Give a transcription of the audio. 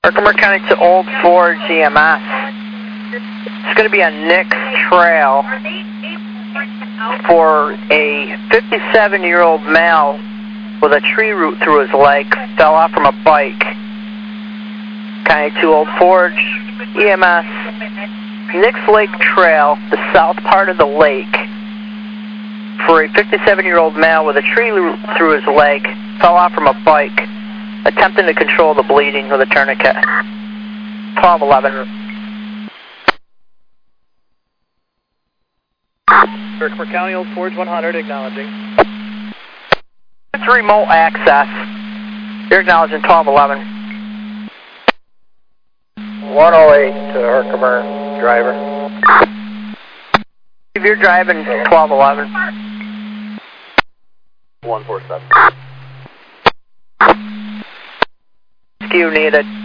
Herkimer County to Old Forge EMS. It's going to be on Nick's Trail for a 57-year-old male with a tree root through his leg, fell off from a bike. County to Old Forge EMS, Nick's Lake Trail, the south part of the lake, for a 57-year-old male with a tree root through his leg, fell off from a bike, attempting to control the bleeding with a tourniquet. 1211. Herkimer County, Old Forge 100, acknowledging. It's remote access. You're acknowledging 1211. 108 to Herkimer, driver. If you're driving 1211. 147. Rescue needed.